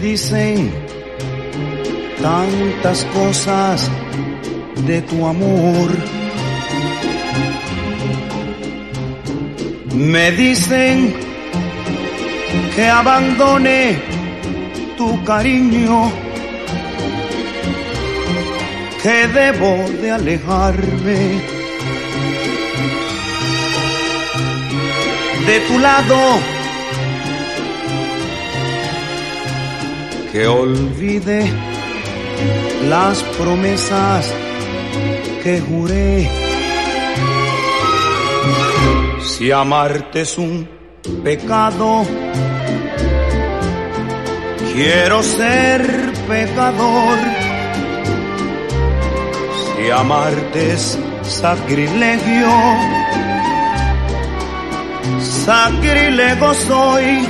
dicen tantas cosas de tu amor. Me dicen que abandone tu cariño, que debo de alejarme de tu lado, que olvide las promesas que juré. Si amarte es un pecado, quiero ser pecador. Si amarte es sacrilegio, sacrílego soy.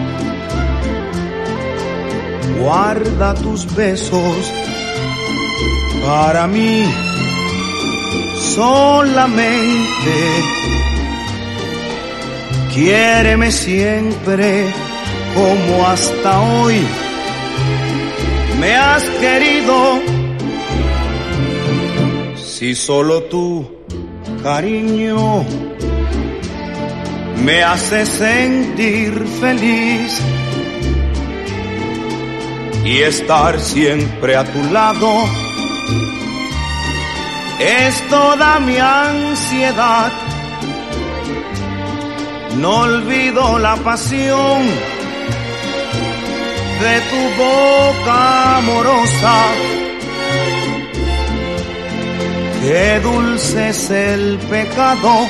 Guarda tus besos para mí solamente. Quiéreme siempre como hasta hoy me has querido. Si solo tu cariño me hace sentir feliz y estar siempre a tu lado es toda mi ansiedad. No olvido la pasión de tu boca amorosa. Qué dulce es el pecado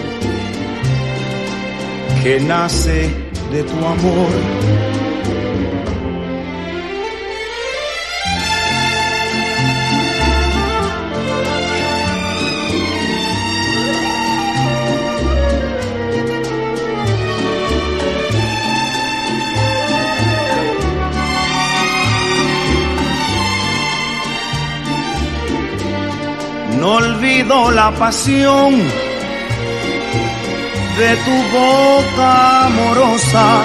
que nace de tu amor. No olvido la pasión de tu boca amorosa.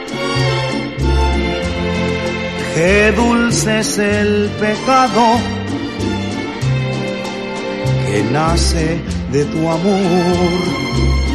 Qué dulce es el pecado que nace de tu amor.